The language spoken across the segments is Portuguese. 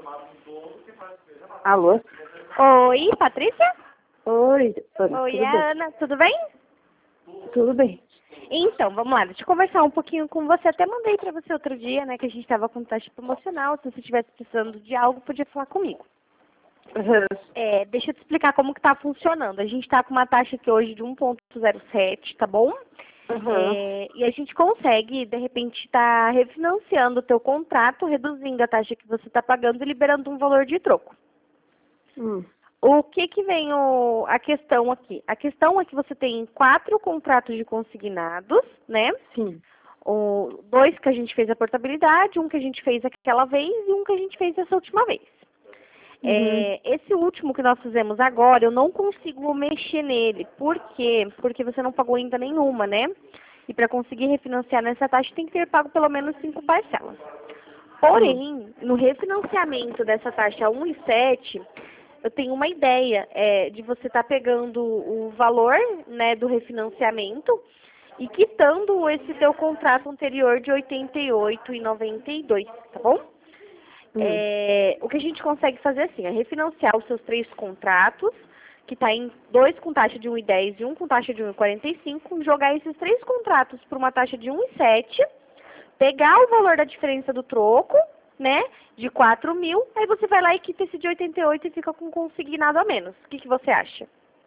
Alô? Oi, Patrícia? Oi, Ana, Oi, tudo é bem? a Ana, tudo bem? Tudo bem. Então, vamos lá, deixa eu conversar um pouquinho com você. Até mandei pra você outro dia, né, que a gente estava com taxa promocional. Se você estivesse precisando de algo, podia falar comigo. Uhum. Deixa eu te explicar como que tá funcionando. A gente está com uma taxa aqui hoje de 1,07, tá bom? Uhum. E a gente consegue, de repente, estar refinanciando o teu contrato, reduzindo a taxa que você está pagando e liberando um valor de troco. O que vem a questão aqui? A questão é que você tem 4 contratos de consignados, né? Sim. 2 que a gente fez a portabilidade, um que a gente fez aquela vez e um que a gente fez essa última vez. Uhum. Esse último que nós fizemos agora, eu não consigo mexer nele. Por quê? Porque você não pagou ainda nenhuma, né? E para conseguir refinanciar nessa taxa, tem que ter pago pelo menos 5 parcelas. Porém, no refinanciamento dessa taxa 1,7, eu tenho uma ideia de você estar pegando o valor, né, do refinanciamento e quitando esse teu contrato anterior de 88,92, tá bom? O que a gente consegue fazer assim, é refinanciar os seus 3 contratos, que está em 2 com taxa de 1,10 e um com taxa de 1,45, jogar esses 3 contratos por uma taxa de 1,7, pegar o valor da diferença do troco, né, de 4 mil, aí você vai lá e quita esse de 88 e fica com consignado a menos. O que você acha?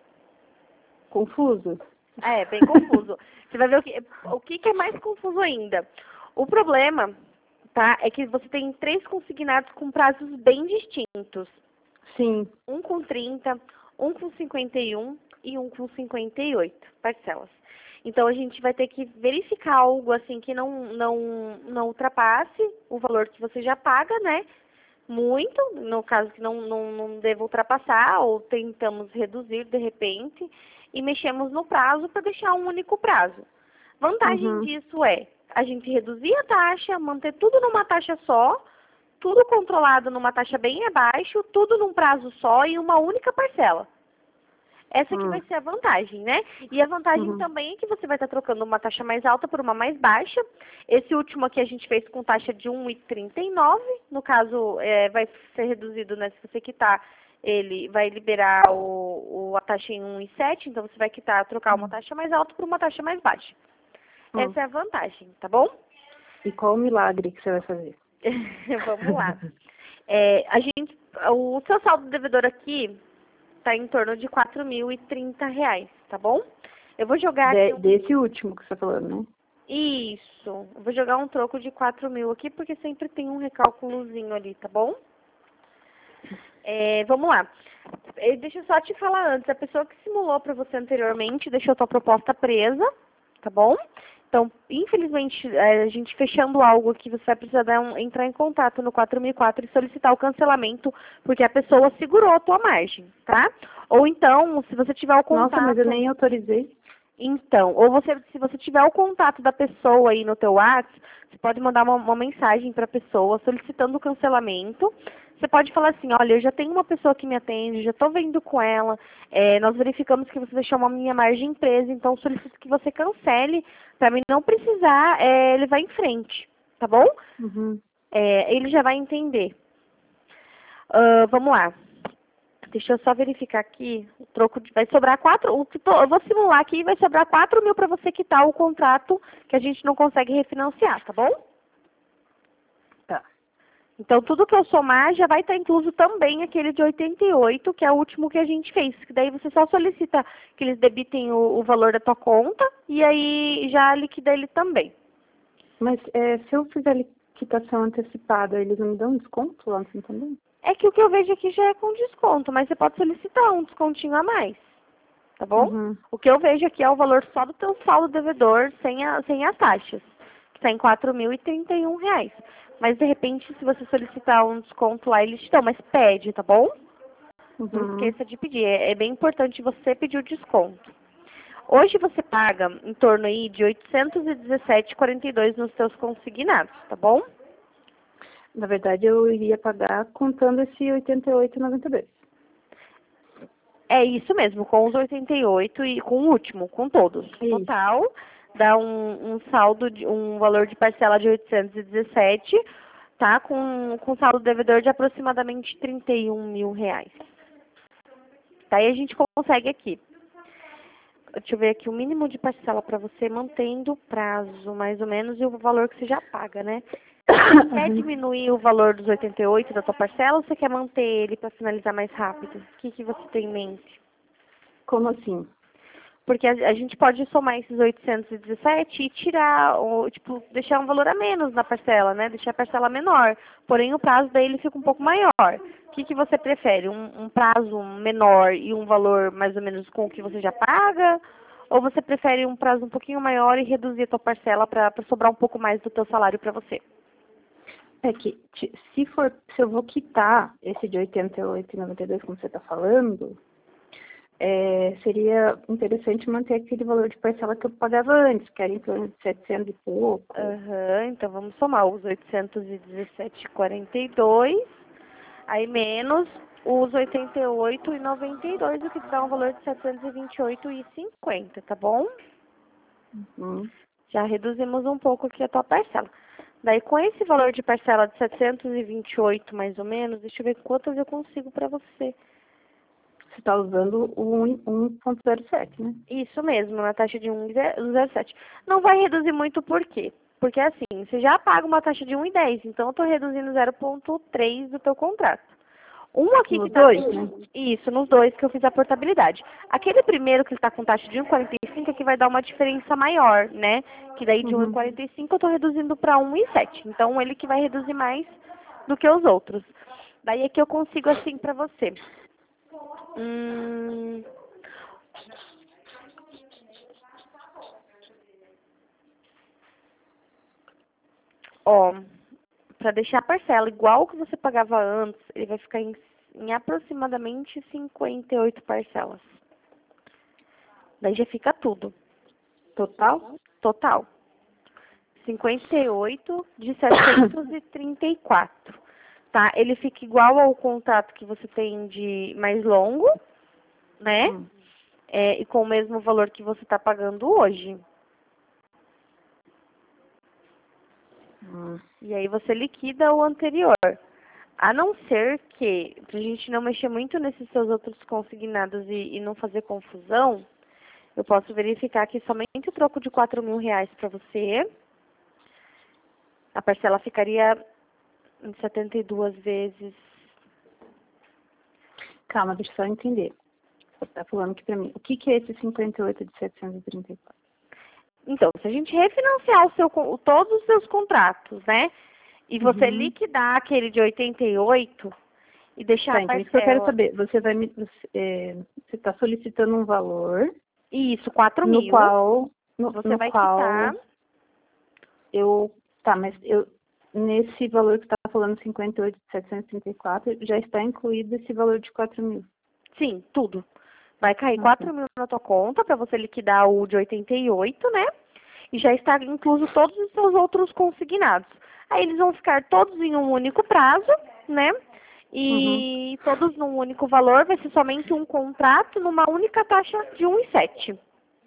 Confuso? É, bem confuso. Você vai ver o que é mais confuso ainda. O problema, tá, é que você tem 3 consignados com prazos bem distintos. Sim. Um com 30, um com 51 e um com 58 parcelas. Então, a gente vai ter que verificar algo assim que não ultrapasse o valor que você já paga, né? Muito, no caso que não deva ultrapassar, ou tentamos reduzir de repente, e mexemos no prazo para deixar um único prazo. Vantagem Uhum. disso é a gente reduzir a taxa, manter tudo numa taxa só, tudo controlado numa taxa bem abaixo, tudo num prazo só e uma única parcela. Essa que vai ser a vantagem, né? E a vantagem também é que você vai estar trocando uma taxa mais alta por uma mais baixa. Esse último aqui a gente fez com taxa de 1,39. No caso, vai ser reduzido, né? Se você quitar, ele vai liberar a taxa em 1,7. Então, você vai quitar, trocar uma taxa mais alta por uma taxa mais baixa. Essa é a vantagem, tá bom? E qual o milagre que você vai fazer? Vamos lá. O seu saldo devedor aqui está em torno de R$ 4.030, tá bom? Eu vou jogar aqui Desse último que você está falando, né? Isso. Eu vou jogar um troco de 4 mil aqui, porque sempre tem um recálculozinho ali, tá bom? Vamos lá. Deixa eu só te falar antes. A pessoa que simulou para você anteriormente deixou tua proposta presa, tá bom? Então, infelizmente, a gente fechando algo aqui, você vai precisar entrar em contato no 4004 e solicitar o cancelamento, porque a pessoa segurou a tua margem, tá? Ou então, se você tiver o contato... Nossa, mas eu nem autorizei. Então, se você tiver o contato da pessoa aí no teu WhatsApp, você pode mandar uma mensagem para a pessoa solicitando o cancelamento. Você pode falar assim, olha, eu já tenho uma pessoa que me atende, já estou vendo com ela, nós verificamos que você deixou uma minha margem presa, então solicito que você cancele para mim não precisar levar em frente, tá bom? Ele já vai entender. Vamos lá. Deixa eu só verificar aqui. O troco vai sobrar 4. Eu vou simular aqui e vai sobrar 4 mil para você quitar o contrato que a gente não consegue refinanciar, tá bom? Tá. Então, tudo que eu somar já vai estar incluso também aquele de 88, que é o último que a gente fez. Que daí você só solicita que eles debitem o valor da tua conta e aí já liquida ele também. Mas se eu fizer liquidação antecipada, eles não me dão desconto lá assim também? É que o que eu vejo aqui já é com desconto, mas você pode solicitar um descontinho a mais, tá bom? O que eu vejo aqui é o valor só do teu saldo devedor, sem as taxas, que está em R$ 4.031. Mas, de repente, se você solicitar um desconto lá, eles te dão, mas pede, tá bom? Não esqueça de pedir, é bem importante você pedir o desconto. Hoje você paga em torno aí de R$ 817,42 nos seus consignados, tá bom? Na verdade, eu iria pagar contando esse 88,92. É isso mesmo, com os 88 e com o último, com todos. Total, dá um saldo, um valor de parcela de 817. tá? Com saldo devedor de aproximadamente R$ 31.000. Tá? E a gente consegue aqui. Deixa eu ver aqui o mínimo de parcela para você, mantendo o prazo, mais ou menos, e o valor que você já paga, né? Você quer diminuir o valor dos 88 da tua parcela ou você quer manter ele para finalizar mais rápido? O que você tem em mente? Como assim? Porque a gente pode somar esses 817 e tirar, ou, tipo, deixar um valor a menos na parcela, né? Deixar a parcela menor. Porém, o prazo dele fica um pouco maior. O que você prefere? Um prazo menor e um valor mais ou menos com o que você já paga? Ou você prefere um prazo um pouquinho maior e reduzir a tua parcela para sobrar um pouco mais do teu salário para você? É que se eu vou quitar esse de 88,92, como você está falando, seria interessante manter aquele valor de parcela que eu pagava antes, que era em torno de 700 e pouco. Então vamos somar os 817,42, aí menos os 88,92, o que dá um valor de 728,50, tá bom? Já reduzimos um pouco aqui a tua parcela. Daí, com esse valor de parcela de 728, mais ou menos, deixa eu ver quantas eu consigo para você. Você está usando o 1,07, né? Isso mesmo, na taxa de 1,07. Não vai reduzir muito, por quê? Porque assim, você já paga uma taxa de 1,10, então eu estou reduzindo 0,3 do teu contrato. Um aqui Nos que tá dois, com... né? Isso, nos dois que eu fiz a portabilidade. Aquele primeiro que está com taxa de 1,45 é que vai dar uma diferença maior, né? Que daí de 1,45 eu estou reduzindo para 1,7. Então ele que vai reduzir mais do que os outros. Daí é que eu consigo assim para você. Ó, para deixar a parcela igual que você pagava antes, ele vai ficar em aproximadamente 58 parcelas. Daí já fica tudo. Total? Total. 58 de 734. Tá? Ele fica igual ao contrato que você tem de mais longo, né? E com o mesmo valor que você está pagando hoje. E aí você liquida o anterior. A não ser que, pra gente não mexer muito nesses seus outros consignados e não fazer confusão, eu posso verificar aqui somente o troco de R$ 4.000 para você. A parcela ficaria em 72 vezes. Calma, deixa eu só entender. Você está falando aqui para mim. O que é esse 58 de 734? Então, se a gente refinanciar todos os seus contratos, né? E você liquidar aquele de 88 e deixar a Então parcela... isso que eu quero saber. Você está solicitando um valor... Isso, 4.000. Você vai quitar... mas nesse valor que você está falando, 58 de 734, já está incluído esse valor de 4.000. Sim, tudo. Vai cair 4.000 na tua conta para você liquidar o de 88, né? E já está incluso todos os seus outros consignados. Aí eles vão ficar todos em um único prazo, né? E todos num único valor, vai ser somente um contrato numa única taxa de 1,7.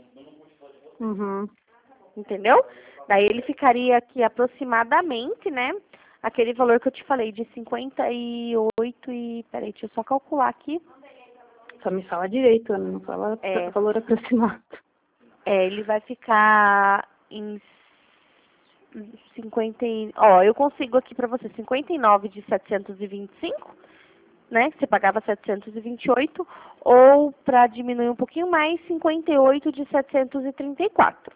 Entendeu? Daí ele ficaria aqui aproximadamente, né? Aquele valor que eu te falei, de 58 e... Peraí, deixa eu só calcular aqui. Só me fala direito, Ana, não fala valor aproximado. Ele vai ficar em 50... Ó, eu consigo aqui pra você 59 de 725, né? Que você pagava 728. Ou, pra diminuir um pouquinho mais, 58 de 734.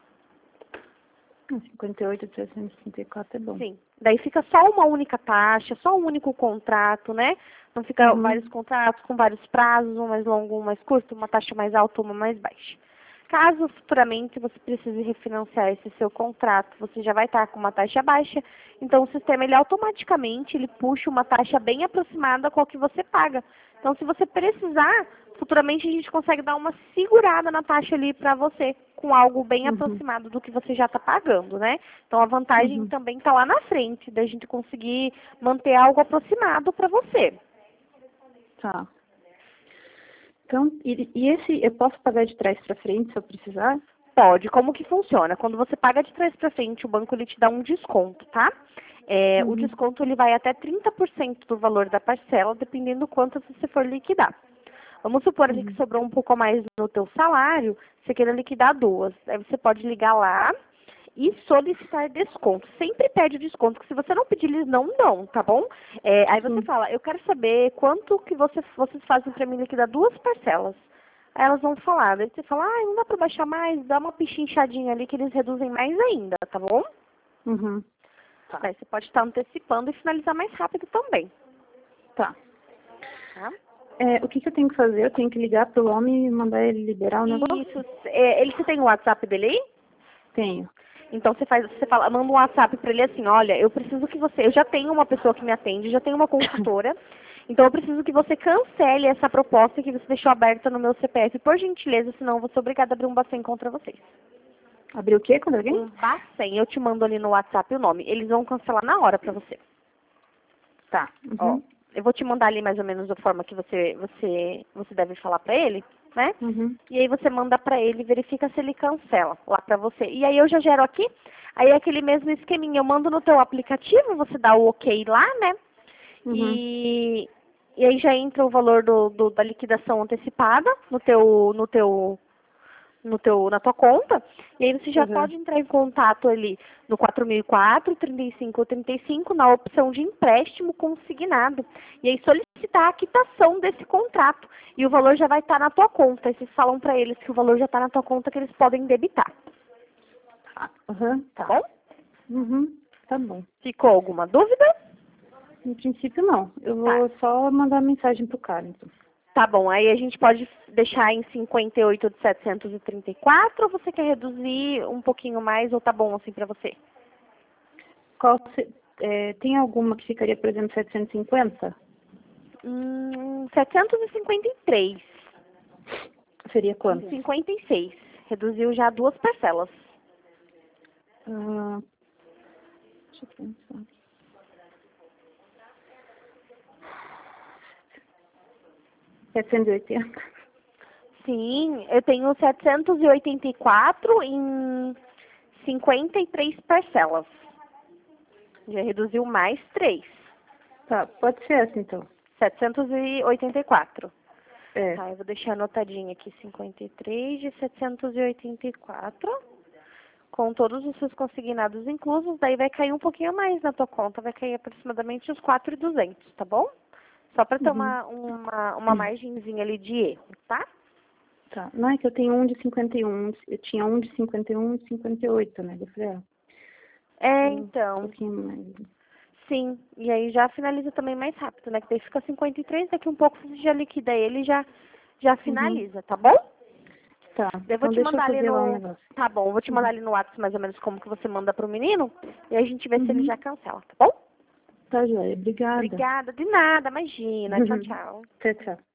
58 de 734 é bom. Sim. Daí fica só uma única taxa, só um único contrato, né? Não fica vários contratos com vários prazos, um mais longo, um mais curto, uma taxa mais alta, uma mais baixa. Caso futuramente você precise refinanciar esse seu contrato, você já vai estar com uma taxa baixa, então o sistema ele automaticamente puxa uma taxa bem aproximada com a que você paga. Então se você precisar, futuramente a gente consegue dar uma segurada na taxa ali para você, com algo bem aproximado do que você já está pagando, né? Então a vantagem também está lá na frente, da gente conseguir manter algo aproximado para você. Tá. Então, e esse eu posso pagar de trás para frente se eu precisar? Pode. Como que funciona? Quando você paga de trás para frente, o banco ele te dá um desconto, tá? O desconto ele vai até 30% do valor da parcela, dependendo do quanto você for liquidar. Vamos supor ali que sobrou um pouco a mais no teu salário, você queira liquidar 2. Aí você pode ligar lá e solicitar desconto. Sempre pede o desconto, porque se você não pedir, eles não dão, tá bom? Aí você fala, eu quero saber quanto que vocês fazem para mim liquidar 2 parcelas. Aí elas vão falar, daí você fala, não dá para baixar mais, dá uma pichinchadinha ali que eles reduzem mais ainda, tá bom? Tá. Daí você pode estar antecipando e finalizar mais rápido também. Tá. Tá? O que eu tenho que fazer? Eu tenho que ligar pro homem e mandar ele liberar o negócio? Isso. Você tem o WhatsApp dele aí? Tenho. Então manda um WhatsApp para ele assim, olha, eu preciso que eu já tenho uma pessoa que me atende, já tenho uma consultora, então eu preciso que você cancele essa proposta que você deixou aberta no meu CPF, por gentileza, senão eu vou ser obrigada a abrir um Bacen contra vocês. Abrir o quê contra alguém? Um Bacen, eu te mando ali no WhatsApp o nome, eles vão cancelar na hora para você. Tá. Ó, eu vou te mandar ali mais ou menos a forma que você deve falar para ele, né? E aí você manda para ele, verifica se ele cancela lá para você. E aí eu já gero aqui, aí é aquele mesmo esqueminha, eu mando no teu aplicativo, você dá o ok lá, né? E aí já entra o valor da liquidação antecipada na tua conta, e aí você já pode entrar em contato ali no 4004, 35 ou 35, na opção de empréstimo consignado, e aí solicitar a quitação desse contrato, e o valor já vai estar na tua conta, e vocês falam para eles que o valor já está na tua conta, que eles podem debitar. Tá bom? Tá bom. Ficou alguma dúvida? No princípio, não. Eu vou só mandar mensagem pro cara, então. Tá bom, aí a gente pode deixar em 58 de 734 ou você quer reduzir um pouquinho mais ou tá bom assim pra você? Tem alguma que ficaria, por exemplo, 750? 753. Seria quanto? 56. Reduziu já 2 parcelas. Deixa eu pensar. 780? Sim, eu tenho 784 em 53 parcelas. Já reduziu mais 3. Tá, pode ser essa então. 784. É. Tá, eu vou deixar anotadinho aqui 53 de 784. Com todos os seus consignados inclusos, daí vai cair um pouquinho mais na tua conta, vai cair aproximadamente uns 4.200, tá bom? Só para ter uma margenzinha ali de erro, tá? Tá. Não, é que eu tenho um de 51. Eu tinha um de 51 e 58, né? Eu falei, Então. Um pouquinho mais. Sim, e aí já finaliza também mais rápido, né? Que daí fica 53, daqui um pouco você já liquida ele e já finaliza, tá bom? Tá. Eu vou então te deixa mandar eu ali fazer lá o no. negócio. Tá bom, eu vou te mandar ali no WhatsApp mais ou menos como que você manda pro menino. E aí a gente vê se ele já cancela, tá bom? Tá, joia. Obrigada. Obrigada, de nada, imagina. Tchau, tchau. Tchau, tchau.